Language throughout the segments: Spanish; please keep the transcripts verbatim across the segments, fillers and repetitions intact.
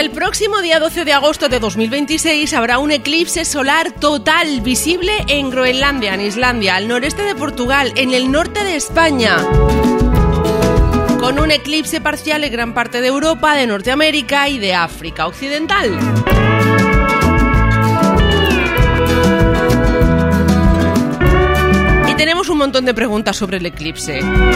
el próximo día doce de agosto de dos mil veintiséis habrá un eclipse solar total visible en Groenlandia, en Islandia, al noreste de Portugal, en el norte de España. Con un eclipse parcial en gran parte de Europa, de Norteamérica y de África Occidental. Y tenemos un montón de preguntas sobre el eclipse.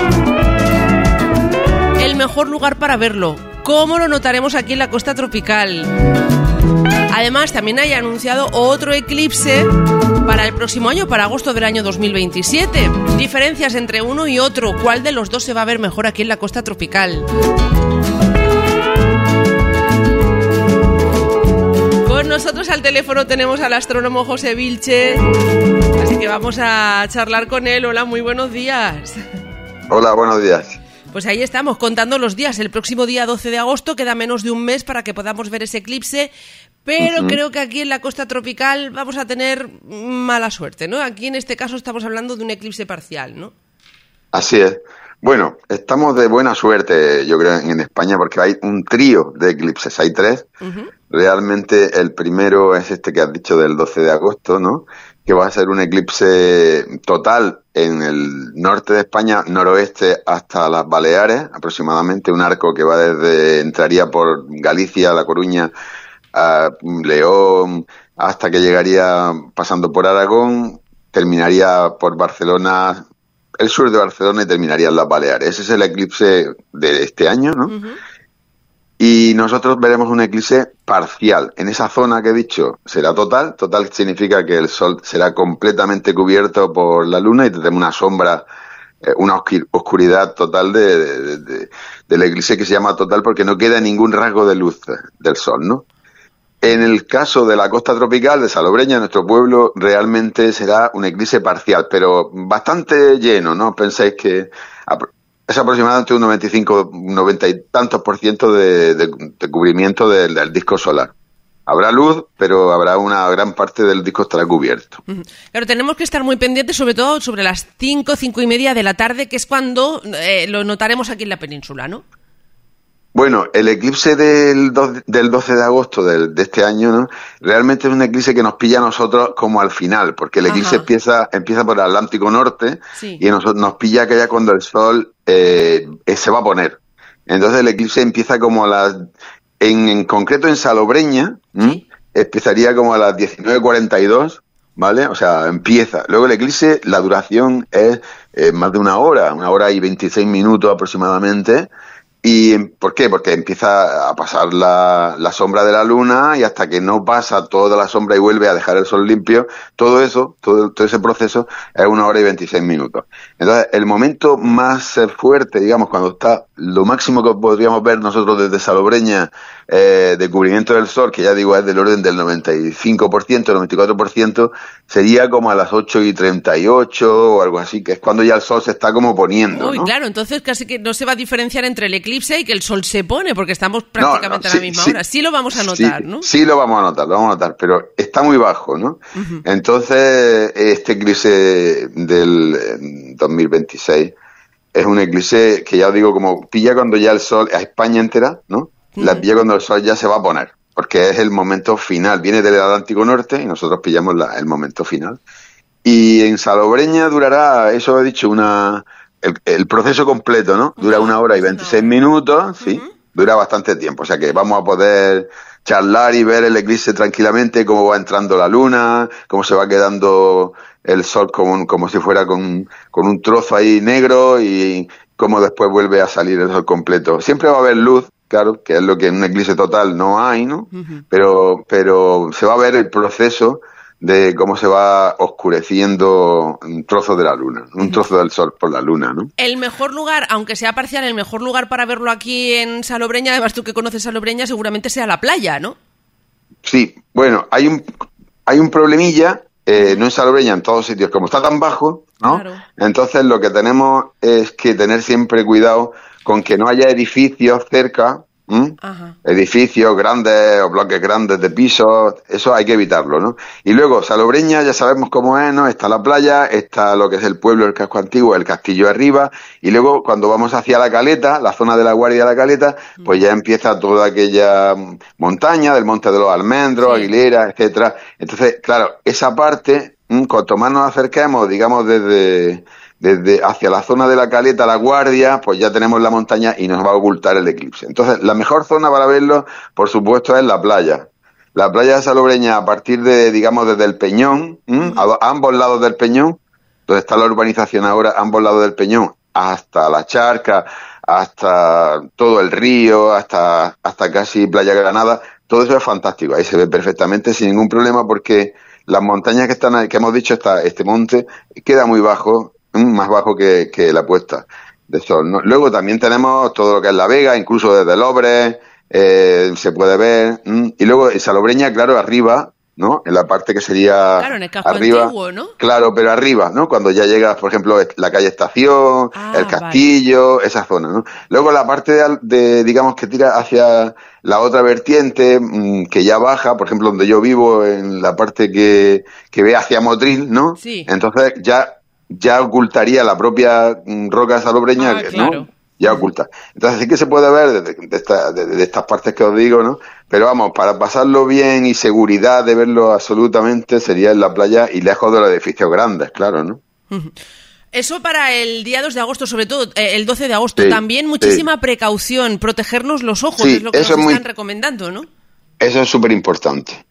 El mejor lugar para verlo. ¿Cómo lo notaremos aquí en la costa tropical? Además, también hay anunciado otro eclipse para el próximo año, para agosto del año dos mil veintisiete. Diferencias entre uno y otro. ¿Cuál de los dos se va a ver mejor aquí en la costa tropical? Con nosotros al teléfono tenemos al astrónomo José Vilche. Así que vamos a charlar con él. Hola, muy buenos días. Hola, buenos días. Pues ahí estamos, contando los días. El próximo día doce de agosto queda menos de un mes para que podamos ver ese eclipse, pero uh-huh. creo que aquí en la costa tropical vamos a tener mala suerte, ¿no? Aquí en este caso estamos hablando de un eclipse parcial, ¿no? Así es. Bueno, estamos de buena suerte, yo creo, en España, porque hay un trío de eclipses, hay tres. Uh-huh. Realmente el primero es este que has dicho del doce de agosto, ¿no? Que va a ser un eclipse total en el norte de España, noroeste hasta las Baleares, aproximadamente un arco que va desde, entraría por Galicia, La Coruña, a León, hasta que llegaría pasando por Aragón, terminaría por Barcelona, el sur de Barcelona y terminaría en las Baleares. Ese es el eclipse de este año, ¿no? Uh-huh. Y nosotros veremos un eclipse parcial. En esa zona que he dicho será total. Total significa que el sol será completamente cubierto por la luna y tendremos una sombra, eh, una oscuridad total de, de, de, de, del eclipse, que se llama total porque no queda ningún rasgo de luz del sol, ¿no? En el caso de la costa tropical de Salobreña, nuestro pueblo, realmente será un eclipse parcial, pero bastante lleno, ¿no? Pensáis que es aproximadamente un noventa y cinco, noventa y tantos por ciento de, de, de cubrimiento del, del disco solar. Habrá luz, pero habrá una gran parte del disco estará cubierto. Pero tenemos que estar muy pendientes, sobre todo sobre las cinco, cinco y media de la tarde, que es cuando eh, lo notaremos aquí en la península, ¿no? Bueno, el eclipse del, do, del doce de agosto del, de este año, ¿no? Realmente es un eclipse que nos pilla a nosotros como al final, porque el eclipse empieza empieza por el Atlántico Norte, sí. Y nosotros, nos pilla que ya cuando el sol eh, se va a poner. Entonces el eclipse empieza como a las... En, en concreto en Salobreña, ¿sí? Empezaría como a las diecinueve cuarenta y dos, ¿vale? O sea, empieza. Luego el eclipse, la duración es eh, más de una hora, una hora y veintiséis minutos aproximadamente. ¿Y por qué? Porque empieza a pasar la, la sombra de la luna y hasta que no pasa toda la sombra y vuelve a dejar el sol limpio, todo eso, todo, todo ese proceso es una hora y veintiséis minutos. Entonces, el momento más fuerte, digamos, cuando está lo máximo que podríamos ver nosotros desde Salobreña eh, de cubrimiento del sol, que ya digo es del orden del noventa y cinco por ciento, noventa y cuatro por ciento, sería como a las ocho y treinta y ocho o algo así, que es cuando ya el sol se está como poniendo, Uy, ¿no? Claro, entonces casi que no se va a diferenciar entre el eclipse y que el sol se pone, porque estamos prácticamente no, no, sí, a la misma sí, hora. Sí lo vamos a notar, sí, ¿no? Sí lo vamos a notar, lo vamos a notar, pero está muy bajo, ¿no? Uh-huh. Entonces, este eclipse del dos mil veintiséis es un eclipse que ya os digo, como pilla cuando ya el sol, a España entera, ¿no? Uh-huh. La pilla cuando el sol ya se va a poner, porque es el momento final. Viene del Atlántico Norte y nosotros pillamos la, el momento final. Y en Salobreña durará, eso he dicho, una... El, el proceso completo, ¿no? Dura una hora y veintiséis minutos, sí, uh-huh. Dura bastante tiempo, o sea que vamos a poder charlar y ver el eclipse tranquilamente, cómo va entrando la luna, cómo se va quedando el sol como, como si fuera con, con un trozo ahí negro y cómo después vuelve a salir el sol completo. Siempre va a haber luz, claro, que es lo que en un eclipse total no hay, ¿no? Uh-huh. Pero, pero se va a ver el proceso de cómo se va oscureciendo un trozo de la luna, un trozo del sol por la luna, ¿no? El mejor lugar, aunque sea parcial, el mejor lugar para verlo aquí en Salobreña, además tú que conoces Salobreña, seguramente sea la playa, ¿no? Sí, bueno, hay un hay un problemilla, eh, no en Salobreña, en todos sitios, como está tan bajo, ¿no? Claro. Entonces lo que tenemos es que tener siempre cuidado con que no haya edificios cerca, edificios grandes o bloques grandes de pisos, eso hay que evitarlo, ¿no? Y luego, Salobreña, ya sabemos cómo es, ¿no? Está la playa, está lo que es el pueblo, el casco antiguo, el castillo arriba, y luego cuando vamos hacia la Caleta, la zona de la Guardia de la Caleta, pues ya empieza toda aquella montaña del Monte de los Almendros, sí. Aguilera, etcétera. Entonces, claro, esa parte, cuanto más nos acerquemos, digamos, desde... desde hacia la zona de la Caleta, la Guardia, pues ya tenemos la montaña y nos va a ocultar el eclipse. Entonces, la mejor zona para verlo, por supuesto, es la playa. La playa de Salobreña, a partir de, digamos, desde el Peñón, ¿m? a, a ambos lados del Peñón, donde está la urbanización ahora, a ambos lados del Peñón, hasta la Charca, hasta todo el río, hasta, hasta casi Playa Granada, todo eso es fantástico. Ahí se ve perfectamente sin ningún problema porque las montañas que están ahí, que hemos dicho, está, este monte, queda muy bajo, más bajo que, que la puesta de sol, ¿no? Luego también tenemos todo lo que es La Vega, incluso desde Lobre, eh, se puede ver, ¿m? Y luego en Salobreña, claro, arriba, ¿no? En la parte que sería claro, en el casco arriba, antiguo, ¿no? Claro, pero arriba, ¿no? Cuando ya llegas, por ejemplo, la calle Estación, ah, el Castillo, vale. Esa zona, ¿no? Luego la parte de, de, digamos, que tira hacia la otra vertiente, mmm, que ya baja, por ejemplo, donde yo vivo, en la parte que, que ve hacia Motril, ¿no? Sí. Entonces ya ya ocultaría la propia roca salobreña, ah, claro. ¿no? Ya oculta. Entonces sí que se puede ver de, de, esta, de, de estas partes que os digo, ¿no? Pero vamos, para pasarlo bien y seguridad de verlo absolutamente sería en la playa y lejos de los edificios grandes, claro, ¿no? Eso para el día dos de agosto, sobre todo eh, el doce de agosto. Sí, también muchísima sí. precaución, protegernos los ojos, sí, es lo que nos es están muy... recomendando, ¿no? Eso es súper importante,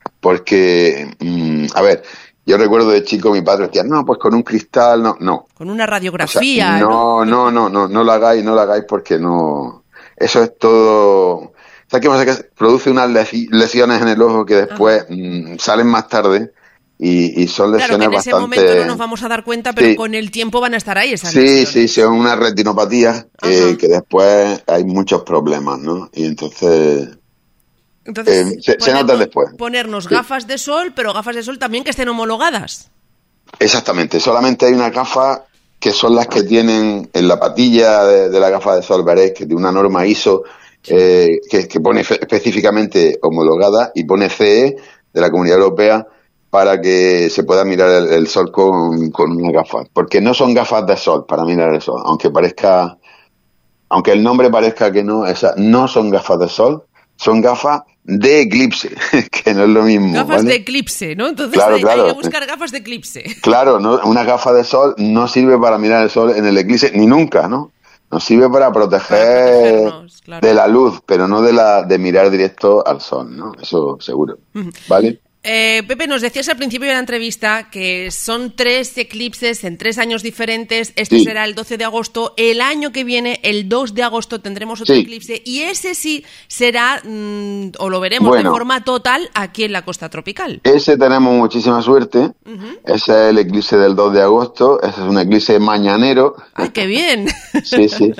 porque, mmm, a ver... Yo recuerdo de chico mi padre decía, no, pues con un cristal, no, no. Con una radiografía, o sea, no, no, no, no, no lo hagáis, no lo hagáis porque no... Eso es todo... ¿Sabes qué pasa? Que produce unas lesiones en el ojo que después mmm, salen más tarde y, y son lesiones claro, que en bastante... ese momento no nos vamos a dar cuenta, pero sí. con el tiempo van a estar ahí esas sí, lesiones. Sí, sí, son unas retinopatías eh, que después hay muchos problemas, ¿no? Y entonces... Entonces, eh, se, ponernos, se nota después. Ponernos sí. gafas de sol, pero gafas de sol también que estén homologadas. Exactamente, solamente hay una gafa que son las que tienen en la patilla de, de la gafa de sol, veréis que de una norma I S O eh, que, que pone fe, específicamente homologada y pone C E de la Comunidad Europea para que se pueda mirar el, el sol con, con una gafa, porque no son gafas de sol para mirar el sol, aunque parezca, aunque el nombre parezca que no, esa, no son gafas de sol, son gafas de eclipse, que no es lo mismo. Gafas ¿vale? de eclipse, ¿no? Entonces claro, hay, claro. hay que buscar gafas de eclipse. Claro, ¿no? Una gafa de sol no sirve para mirar el sol en el eclipse, ni nunca, ¿no? Nos sirve para proteger para claro. de la luz, pero no de la de mirar directo al sol, ¿no? Eso seguro, ¿vale? Eh, Pepe, nos decías al principio de la entrevista que son tres eclipses en tres años diferentes. Este sí. será el doce de agosto. El año que viene, el dos de agosto, tendremos otro sí. eclipse. Y ese sí será, mmm, o lo veremos bueno, de forma total aquí en la costa tropical. Ese tenemos muchísima suerte. Uh-huh. Ese es el eclipse del dos de agosto. Ese es un eclipse mañanero. ¡Ay, qué bien! sí, sí.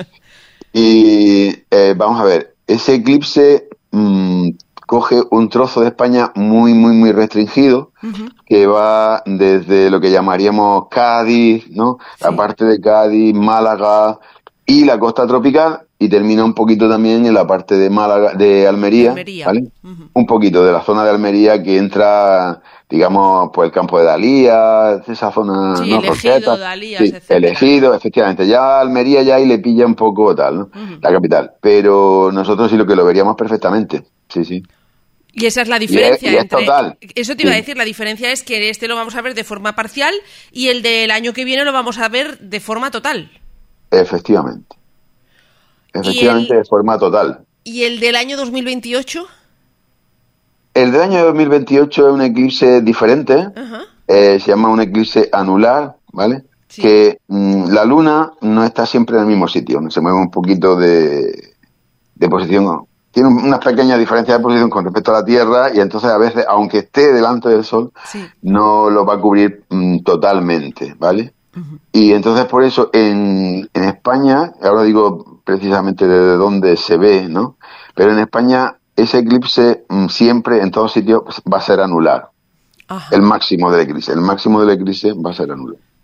Y eh, vamos a ver, ese eclipse... Mmm, coge un trozo de España muy, muy, muy restringido, uh-huh. que va desde lo que llamaríamos Cádiz, ¿no? Sí. La parte de Cádiz, Málaga y la costa tropical, y termina un poquito también en la parte de Málaga, de Almería, Almería. ¿vale? Uh-huh. Un poquito de la zona de Almería que entra, digamos, pues el campo de Dalías, esa zona, sí, ¿no? Elegido, Roqueta, Dalías, sí, etcétera. Elegido, efectivamente. Ya Almería ya ahí le pilla un poco tal, ¿no? Uh-huh. La capital. Pero nosotros sí lo que lo veríamos perfectamente, sí, sí. Y esa es la diferencia y es, y es entre... total. Eso te iba sí. a decir, la diferencia es que este lo vamos a ver de forma parcial y el del año que viene lo vamos a ver de forma total. Efectivamente. Efectivamente, el, de forma total. ¿Y el del año dos mil veintiocho? El del año dos mil veintiocho es un eclipse diferente. Uh-huh. Eh, se llama un eclipse anular, ¿vale? Sí. Que mmm, la luna no está siempre en el mismo sitio, ¿no? Se mueve un poquito de, de posición... Tiene unas pequeñas diferencias de posición con respecto a la Tierra y entonces a veces, aunque esté delante del Sol, sí. no lo va a cubrir mm, totalmente, ¿vale? Uh-huh. Y entonces por eso en, en España, ahora digo precisamente desde dónde se ve, ¿no? Pero en España ese eclipse mm, siempre, en todos sitios, va a ser anular. Ajá. El máximo del eclipse, el máximo del eclipse va a ser anular.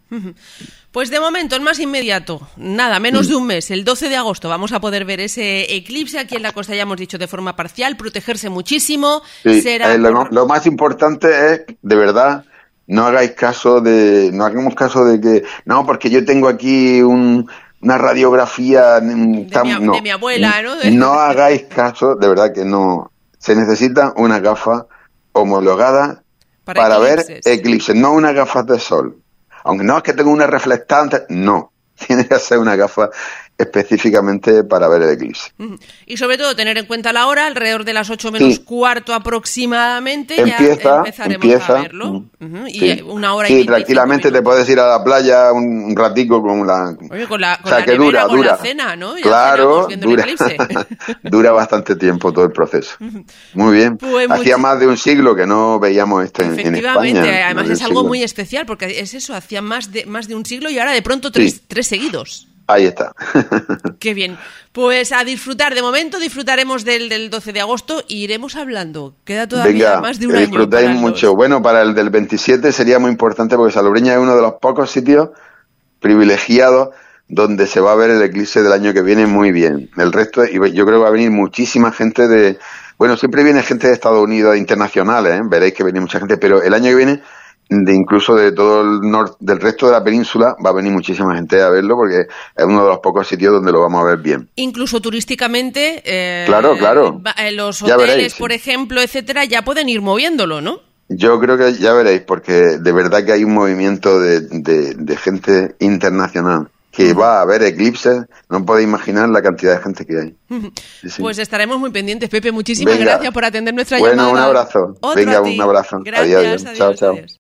Pues de momento, el más inmediato, nada, menos de un mes, el doce de agosto, vamos a poder ver ese eclipse aquí en la costa, ya hemos dicho, de forma parcial, protegerse muchísimo. Sí, será eh, lo, por... lo más importante es, de verdad, no hagáis caso de, no hagamos caso de que, no, porque yo tengo aquí un, una radiografía de, tan, mi, no, de mi abuela, ¿no? De... No hagáis caso, de verdad que no, se necesita una gafa homologada para, para ver eclipses, no unas gafas de sol. Aunque no es que tenga una reflectante, no. Tiene que ser una gafa específicamente para ver el eclipse. Y sobre todo tener en cuenta la hora, alrededor de las ocho menos sí. cuarto aproximadamente, empieza, ya empezaremos empieza, a verlo. Uh-huh. Y sí. una hora sí, y tranquilamente te puedes ir a la playa un, un ratico con la... Oye, con la, con o sea, la que nevera, dura, con dura. la cena, ¿no? Ya claro, dura, dura bastante tiempo todo el proceso. Muy bien. Pues hacía much... más de un siglo que no veíamos esto en, en España. Efectivamente, además es algo siglo. muy especial, porque es eso, hacía más de, más de un siglo y ahora de pronto tres, sí. tres seguidos. Ahí está. Qué bien. Pues a disfrutar. De momento disfrutaremos del, del doce de agosto y iremos hablando. Queda todavía Venga, más de un que año. Disfrutáis mucho. Los... Bueno, para el del veintisiete sería muy importante porque Salobreña es uno de los pocos sitios privilegiados donde se va a ver el eclipse del año que viene muy bien. El resto, y yo creo que va a venir muchísima gente de... Bueno, siempre viene gente de Estados Unidos, internacionales, ¿eh? Veréis que viene mucha gente, pero el año que viene... de incluso de todo el norte, del resto de la península va a venir muchísima gente a verlo porque es uno de los pocos sitios donde lo vamos a ver bien. Incluso turísticamente, eh, claro, claro. los hoteles, veréis, por sí. ejemplo, etcétera, ya pueden ir moviéndolo, ¿no? Yo creo que ya veréis, porque de verdad que hay un movimiento de, de, de gente internacional que uh-huh. va a ver eclipses, no podéis imaginar la cantidad de gente que hay. Uh-huh. Sí, sí. Pues estaremos muy pendientes, Pepe. Muchísimas Venga. gracias por atender nuestra bueno, llamada. Bueno, un abrazo. Otro Venga, un abrazo. Gracias, Adiós. adiós, Chao, chao. Adiós.